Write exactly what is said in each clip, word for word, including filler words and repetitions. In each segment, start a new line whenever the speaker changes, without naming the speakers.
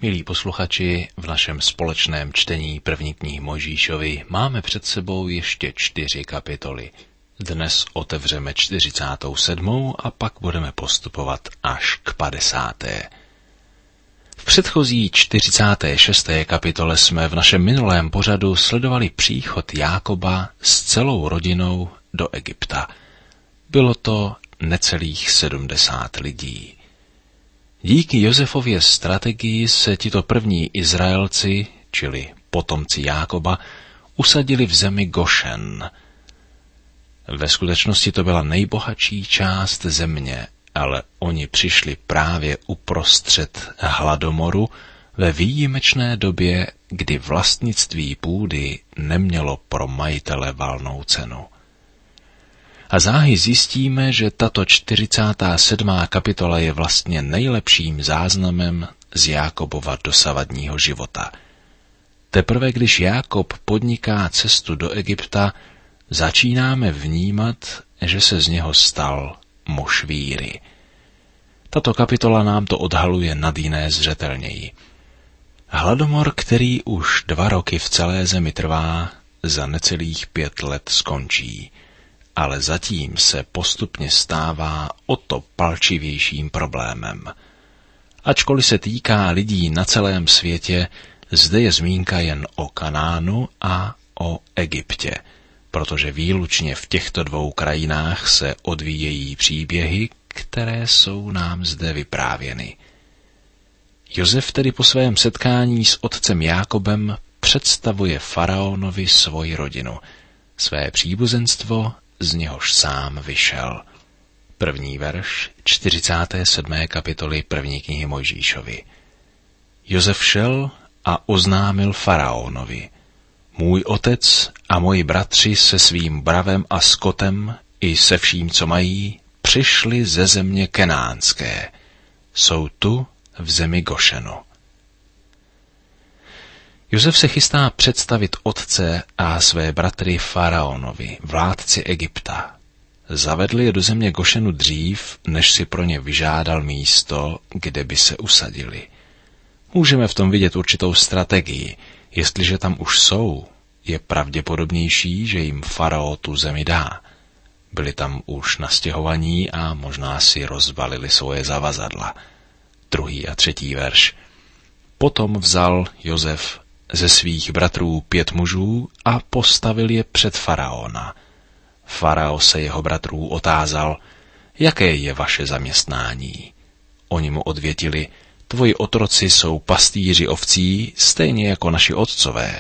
Milí posluchači, v našem společném čtení první knihy Mojžíšovi máme před sebou ještě čtyři kapitoly. Dnes otevřeme čtyřicátou sedmou a pak budeme postupovat až k padesáté. V předchozí čtyřicáté šesté kapitole jsme v našem minulém pořadu sledovali příchod Jákoba s celou rodinou do Egypta. Bylo to necelých sedmdesát lidí. Díky Josefově strategii se tito první Izraelci, čili potomci Jákoba, usadili v zemi Gošen. Ve skutečnosti to byla nejbohatší část země, ale oni přišli právě uprostřed hladomoru ve výjimečné době, kdy vlastnictví půdy nemělo pro majitele valnou cenu. A záhy zjistíme, že tato čtyřicátá sedmá kapitola je vlastně nejlepším záznamem z Jákobova dosavadního života. Teprve když Jákob podniká cestu do Egypta, začínáme vnímat, že se z něho stal muž víry. Tato kapitola nám to odhaluje nad jiné zřetelněji. Hladomor, který už dva roky v celé zemi trvá, za necelých pět let skončí. Ale zatím se postupně stává o to palčivějším problémem. Ačkoliv se týká lidí na celém světě, zde je zmínka jen o Kanánu a o Egyptě, protože výlučně v těchto dvou krajinách se odvíjejí příběhy, které jsou nám zde vyprávěny. Josef tedy po svém setkání s otcem Jákobem představuje faraonovi svoji rodinu, své příbuzenstvo, z něhož sám vyšel. První verš čtyřicáté sedmé kapitoly první knihy Mojžíšovi. Josef šel a oznámil faraonovi: Můj otec a moji bratři se svým bravem a skotem i se vším, co mají, přišli ze země kenánské. Jsou tu v zemi Gošenu. Josef se chystá představit otce a své bratry faraonovi, vládci Egypta. Zavedl je do země Gošenu dřív, než si pro ně vyžádal místo, kde by se usadili. Můžeme v tom vidět určitou strategii. Jestliže tam už jsou, je pravděpodobnější, že jim farao tu zemi dá. Byli tam už nastěhovaní a možná si rozbalili svoje zavazadla. Druhý a třetí verš. Potom vzal Josef ze svých bratrů pět mužů a postavil je před faraona. Farao se jeho bratrů otázal: Jaké je vaše zaměstnání? Oni mu odvětili: Tvoji otroci jsou pastýři ovcí, stejně jako naši otcové.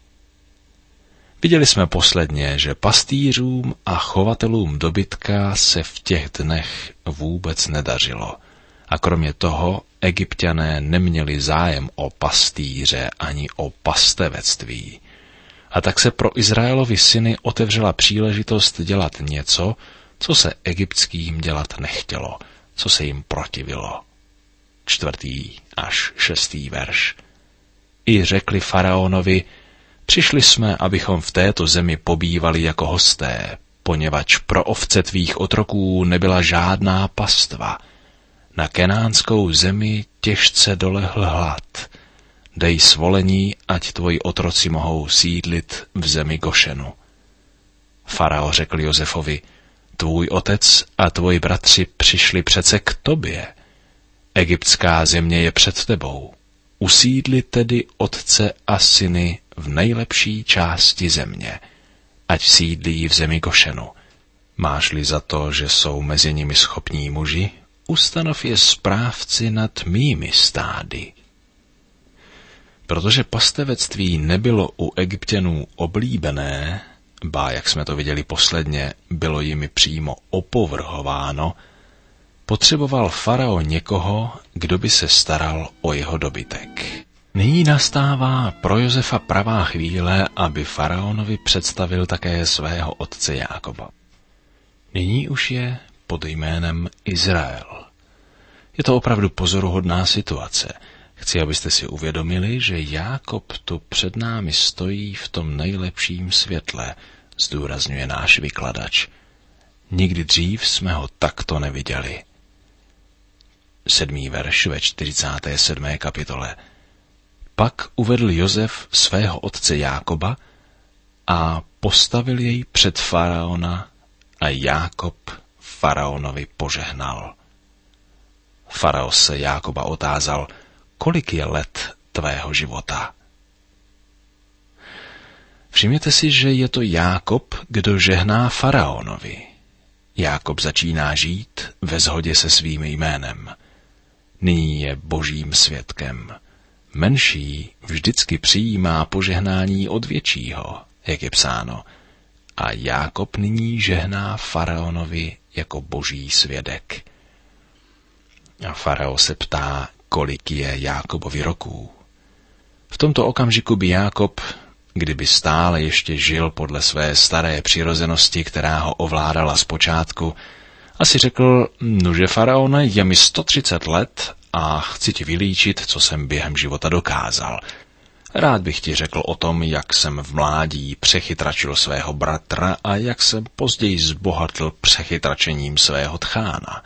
Viděli jsme posledně, že pastýřům a chovatelům dobytka se v těch dnech vůbec nedařilo. A kromě toho Egypťané neměli zájem o pastýře ani o pastevectví. A tak se pro Izraelovi syny otevřela příležitost dělat něco, co se egyptským dělat nechtělo, co se jim protivilo. Čtvrtý až šestý verš. I řekli faraonovi: Přišli jsme, abychom v této zemi pobývali jako hosté, poněvadž pro ovce tvých otroků nebyla žádná pastva. Na kenánskou zemi těžce dolehl hlad. Dej svolení, ať tvoji otroci mohou sídlit v zemi Gošenu. Farao řekl Josefovi: Tvůj otec a tvoji bratři přišli přece k tobě. Egyptská země je před tebou. Usídli tedy otce a syny v nejlepší části země, ať sídlí v zemi Gošenu. Máš-li za to, že jsou mezi nimi schopní muži, ustanov je správci nad mými stády. Protože pastevectví nebylo u Egypťanů oblíbené, ba, jak jsme to viděli posledně, bylo jimi přímo opovrhováno, potřeboval farao někoho, kdo by se staral o jeho dobytek. Nyní nastává pro Josefa pravá chvíle, aby faraonovi představil také svého otce Jákoba. Nyní už je pod jménem Izrael. Je to opravdu pozoruhodná situace. Chci, abyste si uvědomili, že Jákob tu před námi stojí v tom nejlepším světle, zdůrazňuje náš vykladač. Nikdy dřív jsme ho takto neviděli. Sedmý verš ve čtyřicáté sedmé kapitole. Pak uvedl Josef svého otce Jákoba a postavil jej před faraona a Jákob faraonovi požehnal. Farao se Jákoba otázal, kolik je let tvého života? Všimněte si, že je to Jákob, kdo žehná faraonovi. Jákob začíná žít ve shodě se svým jménem. Nyní je božím svědkem. Menší vždycky přijímá požehnání od většího, jak je psáno. A Jákob nyní žehná faraonovi jako boží svědek. A farao se ptá, kolik je Jákobovi roků. V tomto okamžiku by Jákob, kdyby stále ještě žil podle své staré přirozenosti, která ho ovládala zpočátku, asi řekl, nože faraone, je mi sto třicet let a chci ti vylíčit, co jsem během života dokázal. Rád bych ti řekl o tom, jak jsem v mládí přechytračil svého bratra a jak jsem později zbohatl přechytračením svého tchána.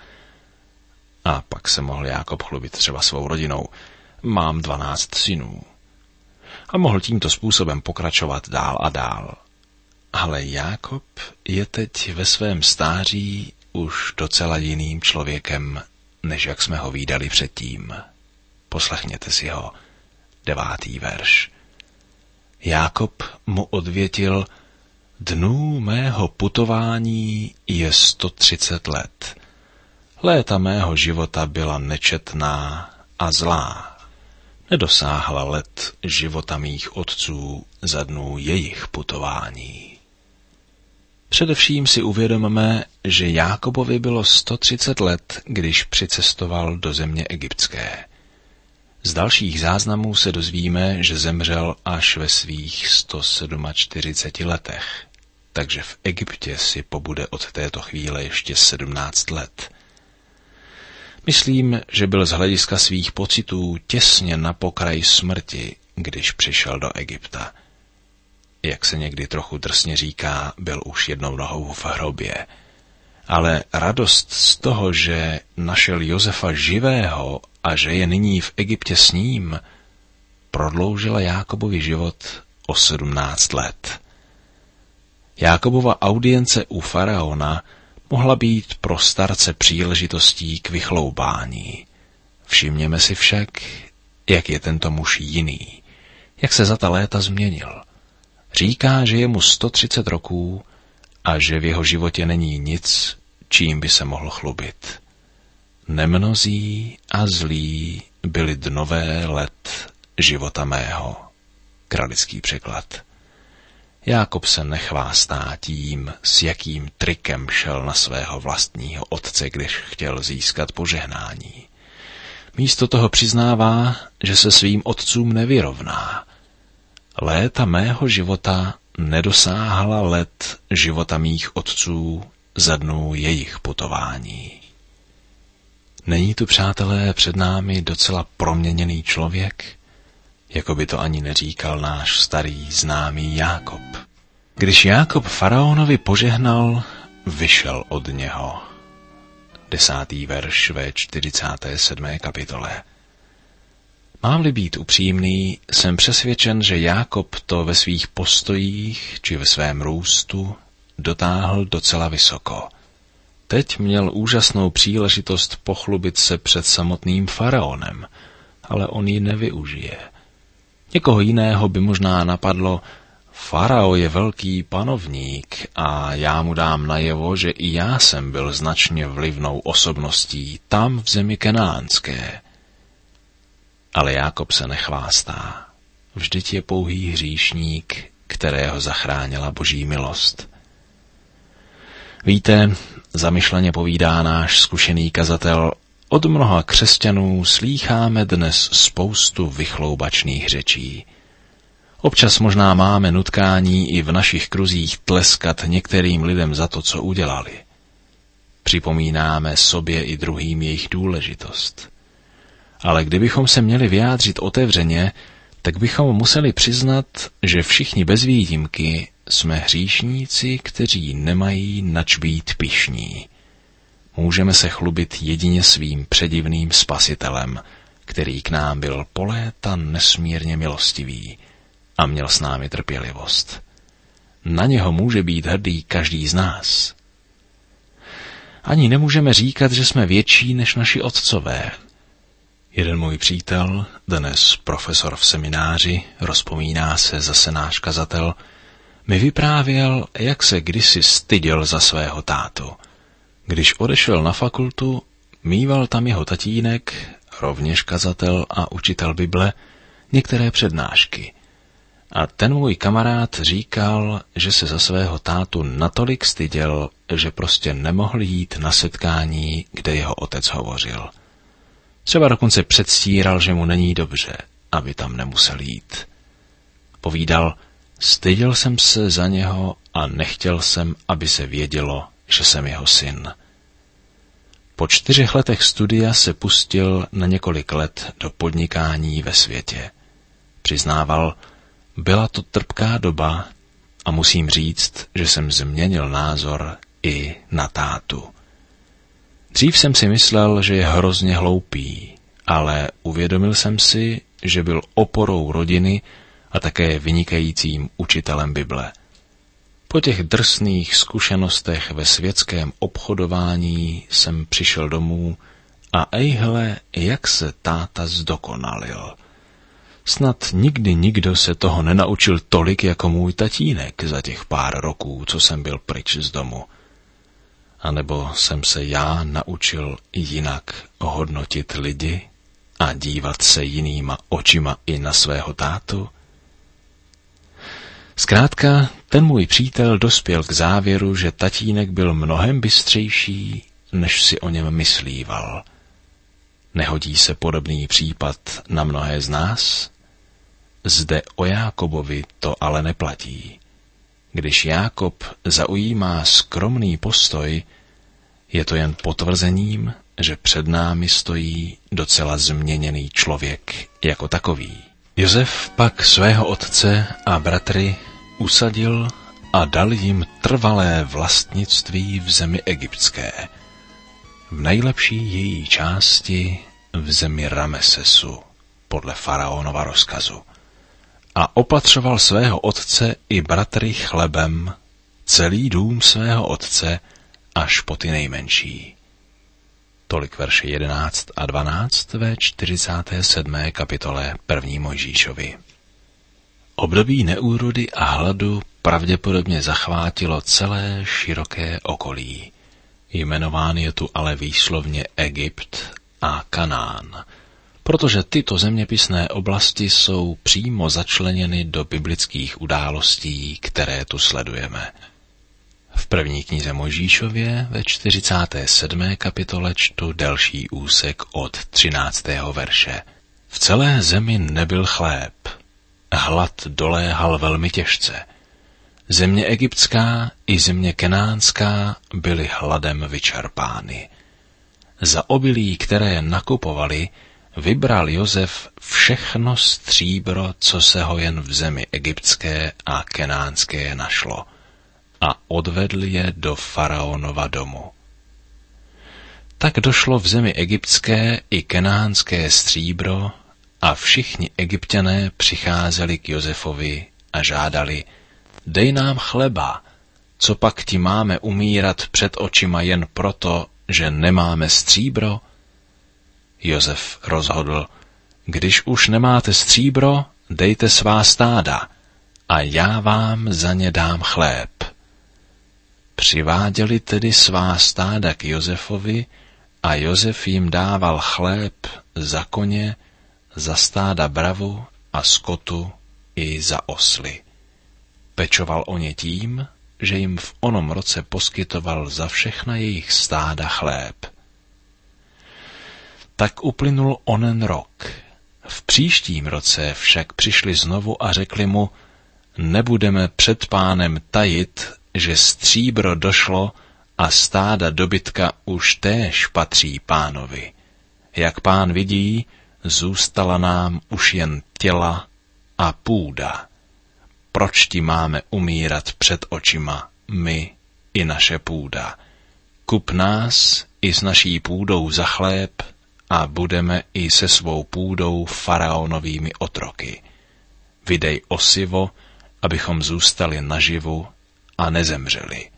A pak se mohl Jákob chlubit třeba svou rodinou. Mám dvanáct synů. A mohl tímto způsobem pokračovat dál a dál. Ale Jákob je teď ve svém stáří už docela jiným člověkem, než jak jsme ho vídali předtím. Poslechněte si ho. Devátý verš. Jákob mu odvětil, dnů mého putování je sto třicet let. Léta mého života byla nečetná a zlá. Nedosáhla let života mých otců za dnů jejich putování. Především si uvědomme, že Jákobovi bylo sto třicet let, když přicestoval do země egyptské. Z dalších záznamů se dozvíme, že zemřel až ve svých sto čtyřiceti sedmi letech, takže v Egyptě si pobude od této chvíle ještě sedmnáct let. Myslím, že byl z hlediska svých pocitů těsně na pokraji smrti, když přišel do Egypta. Jak se někdy trochu drsně říká, byl už jednou nohou v hrobě. Ale radost z toho, že našel Josefa živého a že je nyní v Egyptě s ním, prodloužila Jákobovi život o sedmnáct let. Jákobova audience u faraona mohla být pro starce příležitostí k vychloubání. Všimněme si však, jak je tento muž jiný, jak se za ta léta změnil. Říká, že je mu sto třicet roků a že v jeho životě není nic, čím by se mohl chlubit. Nemnozí a zlí byly dnové let života mého. Kralický překlad. Jákob se nechvástá tím, s jakým trikem šel na svého vlastního otce, když chtěl získat požehnání. Místo toho přiznává, že se svým otcům nevyrovná. Léta mého života nedosáhla let života mých otců za dnů jejich putování. Není tu, přátelé, před námi docela proměněný člověk? Jako by to ani neříkal náš starý známý Jákob. Když Jákob faraonovi požehnal, vyšel od něho. Desátý verš ve čtyřicáté sedmé kapitole. Mám-li být upřímný, jsem přesvědčen, že Jákob to ve svých postojích či ve svém růstu dotáhl docela vysoko. Teď měl úžasnou příležitost pochlubit se před samotným faraonem, ale on ji nevyužije. Někoho jiného by možná napadlo, farao je velký panovník a já mu dám najevo, že i já jsem byl značně vlivnou osobností tam v zemi kenánské. Ale Jákob se nechvástá. Vždyť je pouhý hříšník, kterého zachránila boží milost. Víte, zamyšleně povídá náš zkušený kazatel, od mnoha křesťanů slýcháme dnes spoustu vychloubačných řečí. Občas možná máme nutkání i v našich kruzích tleskat některým lidem za to, co udělali. Připomínáme sobě i druhým jejich důležitost. Ale kdybychom se měli vyjádřit otevřeně, tak bychom museli přiznat, že všichni bez výjimky jsme hříšníci, kteří nemají nač být pyšní. Můžeme se chlubit jedině svým předivným spasitelem, který k nám byl po léta nesmírně milostivý a měl s námi trpělivost. Na něho může být hrdý každý z nás. Ani nemůžeme říkat, že jsme větší než naši otcové. Jeden můj přítel, dnes profesor v semináři, rozpomíná se zase náš kazatel, mi vyprávěl, jak se kdysi styděl za svého tátu. Když odešel na fakultu, mýval tam jeho tatínek, rovněž kazatel a učitel Bible, některé přednášky. A ten můj kamarád říkal, že se za svého tátu natolik styděl, že prostě nemohl jít na setkání, kde jeho otec hovořil. Třeba dokonce předstíral, že mu není dobře, aby tam nemusel jít. Povídal, styděl jsem se za něho a nechtěl jsem, aby se vědělo, že jsem jeho syn. Po čtyřech letech studia se pustil na několik let do podnikání ve světě. Přiznával, byla to trpká doba a musím říct, že jsem změnil názor i na tátu. Dřív jsem si myslel, že je hrozně hloupý, ale uvědomil jsem si, že byl oporou rodiny a také vynikajícím učitelem Bible. Po těch drsných zkušenostech ve světském obchodování jsem přišel domů a ejhle, jak se táta zdokonalil. Snad nikdy nikdo se toho nenaučil tolik jako můj tatínek za těch pár roků, co jsem byl pryč z domu. A nebo jsem se já naučil jinak hodnotit lidi a dívat se jinýma očima i na svého tátu? Zkrátka, ten můj přítel dospěl k závěru, že tatínek byl mnohem bystřejší, než si o něm myslíval. Nehodí se podobný případ na mnohé z nás? Zde o Jákobovi to ale neplatí. Když Jákob zaujímá skromný postoj, je to jen potvrzením, že před námi stojí docela změněný člověk jako takový. Josef pak svého otce a bratry usadil a dal jim trvalé vlastnictví v zemi egyptské, v nejlepší její části v zemi Ramesesu, podle faraonova rozkazu. A opatřoval svého otce i bratry chlebem, celý dům svého otce až po ty nejmenší. Tolik verše jedenáct a dvanáct ve čtyřicáté sedmé kapitole první Mojžíšovi. Období neúrody a hladu pravděpodobně zachvátilo celé široké okolí. Jmenován je tu ale výslovně Egypt a Kanán, protože tyto zeměpisné oblasti jsou přímo začleněny do biblických událostí, které tu sledujeme. V první knize Mojžíšově ve čtyřicáté sedmé kapitole čtu delší úsek od třináctého verše. V celé zemi nebyl chléb, hlad doléhal velmi těžce. Země egyptská i země kenánská byly hladem vyčerpány. Za obilí, které nakupovali, vybral Josef všechno stříbro, co se ho jen v zemi egyptské a kenánské našlo, a odvedl je do faraonova domu. Tak došlo v zemi egyptské i kenánské stříbro a všichni Egypťané přicházeli k Josefovi a žádali: dej nám chleba, co pak ti máme umírat před očima jen proto, že nemáme stříbro? Josef rozhodl: když už nemáte stříbro, dejte svá stáda a já vám za ně dám chléb. Přiváděli tedy svá stáda k Josefovi a Josef jim dával chléb za koně, za stáda bravu a skotu i za osly. Pečoval o ně tím, že jim v onom roce poskytoval za všechna jejich stáda chléb. Tak uplynul onen rok. V příštím roce však přišli znovu a řekli mu: nebudeme před pánem tajit, že stříbro došlo a stáda dobytka už též patří pánovi. Jak pán vidí, zůstala nám už jen těla a půda. Proč ti máme umírat před očima, my i naše půda? Kup nás i s naší půdou za chléb a budeme i se svou půdou faraonovými otroky. Vydej osivo, abychom zůstali naživu a nezemřeli.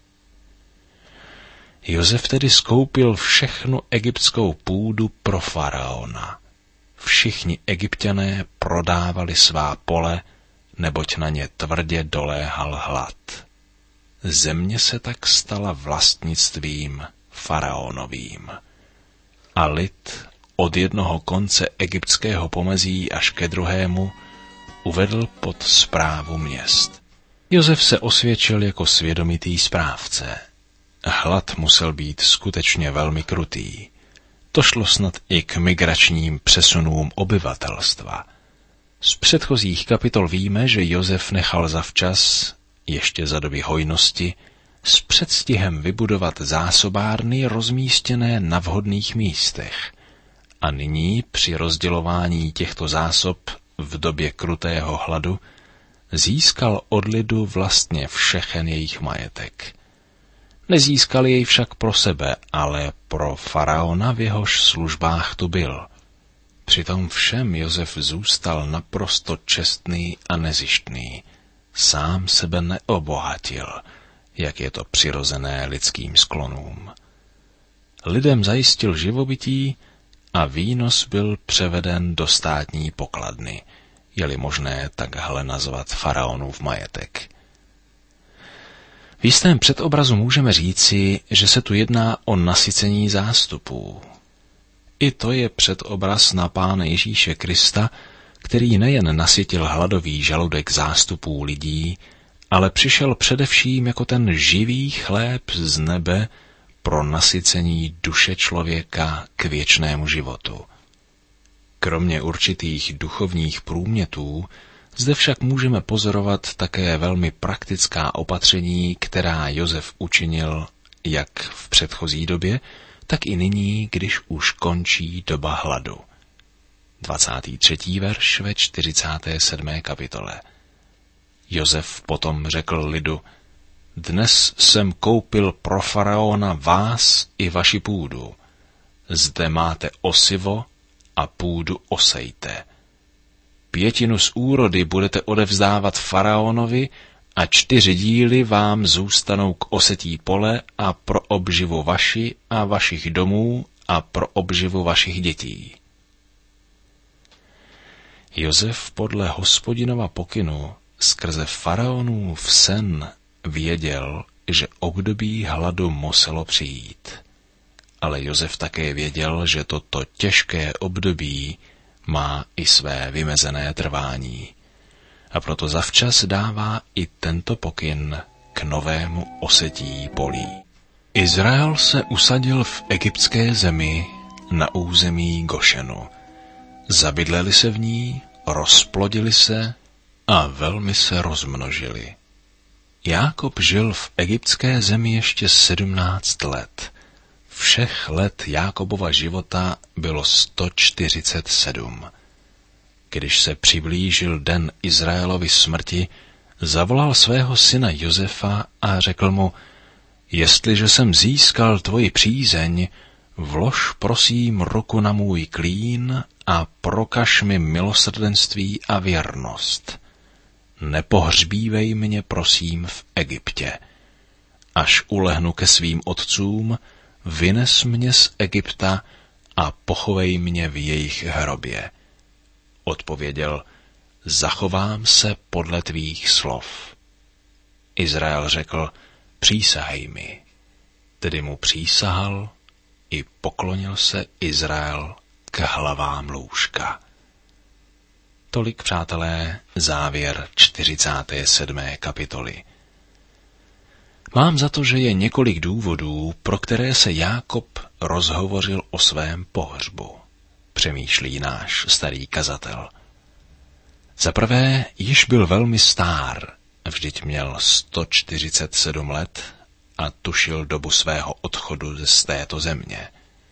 Josef tedy skoupil všechnu egyptskou půdu pro faraona. Všichni Egypťané prodávali svá pole, neboť na ně tvrdě doléhal hlad. Země se tak stala vlastnictvím faraonovým. A lid od jednoho konce egyptského pomezí až ke druhému uvedl pod správu měst. Josef se osvědčil jako svědomitý správce. Hlad musel být skutečně velmi krutý. To šlo snad i k migračním přesunům obyvatelstva. Z předchozích kapitol víme, že Josef nechal zavčas, ještě za doby hojnosti, s předstihem vybudovat zásobárny rozmístěné na vhodných místech. A nyní při rozdělování těchto zásob v době krutého hladu získal od lidu vlastně všechen jejich majetek. Nezískal jej však pro sebe, ale pro faraona, v jehož službách tu byl. Přitom všem Josef zůstal naprosto čestný a nezištný. Sám sebe neobohatil, jak je to přirozené lidským sklonům. Lidem zajistil živobytí a výnos byl převeden do státní pokladny, je-li možné takhle nazvat faraonův majetek. V jistém předobrazu můžeme říci, že se tu jedná o nasycení zástupů. I to je předobraz na Pána Ježíše Krista, který nejen nasytil hladový žaludek zástupů lidí, ale přišel především jako ten živý chléb z nebe pro nasycení duše člověka k věčnému životu. Kromě určitých duchovních průmětů zde však můžeme pozorovat také velmi praktická opatření, která Josef učinil jak v předchozí době, tak i nyní, když už končí doba hladu. dvacátý třetí verš ve čtyřicáté sedmé kapitole. Josef potom řekl lidu: Dnes jsem koupil pro faraona vás i vaši půdu. Zde máte osivo a půdu osejte. Pětinu z úrody budete odevzdávat faraonovi a čtyři díly vám zůstanou k osetí pole a pro obživu vaši a vašich domů a pro obživu vašich dětí. Josef podle Hospodinova pokynu skrze faraonův sen věděl, že období hladu muselo přijít. Ale Josef také věděl, že toto těžké období má i své vymezené trvání. A proto zavčas dává i tento pokyn k novému osetí polí. Izrael se usadil v egyptské zemi na území Gošenu. Zabydleli se v ní, rozplodili se a velmi se rozmnožili. Jákob žil v egyptské zemi ještě sedmnáct let. Všech let Jákobova života bylo sto čtyřicet sedm. Když se přiblížil den Izraelovy smrti, zavolal svého syna Josefa a řekl mu: Jestliže jsem získal tvoji přízeň, vlož prosím ruku na můj klín a prokaž mi milosrdenství a věrnost. Nepohřbívej mě prosím v Egyptě. Až ulehnu ke svým otcům, vynes mě z Egypta a pochovej mě v jejich hrobě. Odpověděl: Zachovám se podle tvých slov. Izrael řekl: Přísahej mi. Tedy mu přísahal i poklonil se Izrael k hlavám lůžka. Tolik, přátelé, závěr čtyřicáté sedmé kapitoly. Mám za to, že je několik důvodů, pro které se Jákob rozhovořil o svém pohřbu, přemýšlí náš starý kazatel. Za prvé, již byl velmi stár, vždyť měl sto čtyřicet sedm let a tušil dobu svého odchodu z této země.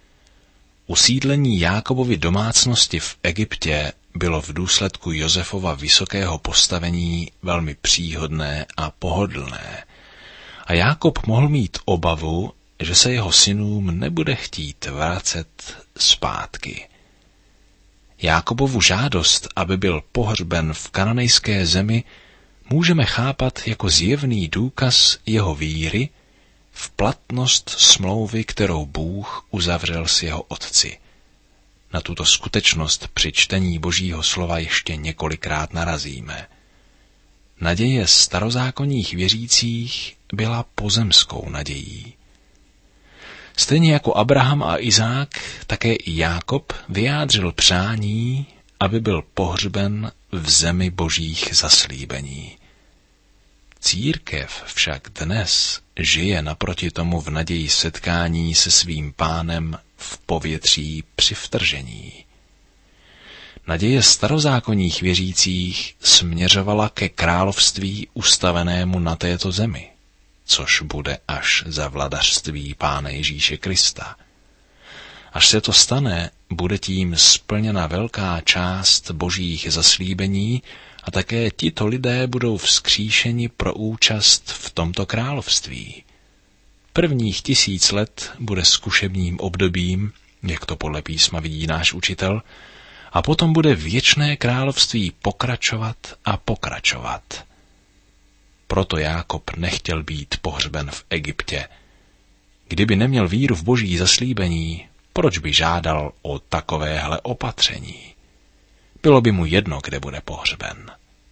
Usídlení Jákobovy domácnosti v Egyptě bylo v důsledku Josefova vysokého postavení velmi příhodné a pohodlné. A Jákob mohl mít obavu, že se jeho synům nebude chtít vracet zpátky. Jákobovu žádost, aby byl pohřben v kananejské zemi, můžeme chápat jako zjevný důkaz jeho víry v platnost smlouvy, kterou Bůh uzavřel s jeho otci. Na tuto skutečnost při čtení Božího slova ještě několikrát narazíme. Naděje starozákonních věřících byla pozemskou nadějí. Stejně jako Abraham a Izák, také i Jákob vyjádřil přání, aby byl pohřben v zemi Božích zaslíbení. Církev však dnes žije naproti tomu v naději setkání se svým Pánem v povětří při vtržení. Naděje starozákonních věřících směřovala ke království ustavenému na této zemi, což bude až za vladařství Pána Ježíše Krista. Až se to stane, bude tím splněna velká část Božích zaslíbení a také tito lidé budou vzkříšeni pro účast v tomto království. Prvních tisíc let bude zkušebním obdobím, jak to podle písma vidí náš učitel, a potom bude věčné království pokračovat a pokračovat. Proto Jákob nechtěl být pohřben v Egyptě. Kdyby neměl víru v Boží zaslíbení, proč by žádal o takovéhle opatření? Bylo by mu jedno, kde bude pohřben.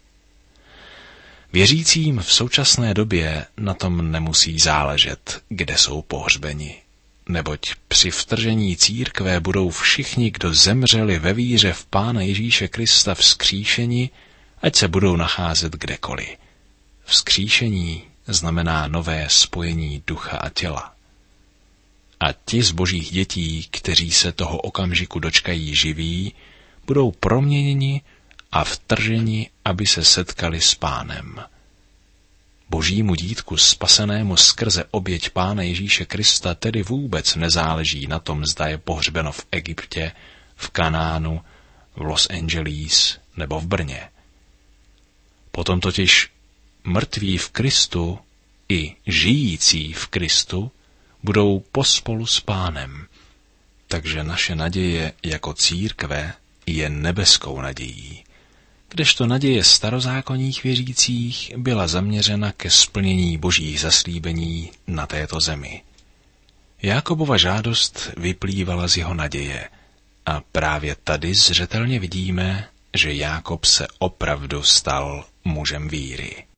Věřícím v současné době na tom nemusí záležet, kde jsou pohřbeni, neboť při vtržení církve budou všichni, kdo zemřeli ve víře v Pána Ježíše Krista, vzkříšeni, ať se budou nacházet kdekoliv. Vzkříšení znamená nové spojení ducha a těla. A ti z Božích dětí, kteří se toho okamžiku dočkají živí, budou proměněni a vtrženi, aby se setkali s Pánem. Božímu dítku spasenému skrze oběť Pána Ježíše Krista tedy vůbec nezáleží na tom, zda je pohřbeno v Egyptě, v Kanánu, v Los Angeles nebo v Brně. Potom totiž mrtví v Kristu i žijící v Kristu budou pospolu s Pánem. Takže naše naděje jako církve je nebeskou nadějí, kdežto naděje starozákonních věřících byla zaměřena ke splnění Božích zaslíbení na této zemi. Jákobova žádost vyplývala z jeho naděje a právě tady zřetelně vidíme, že Jákob se opravdu stal mužem víry.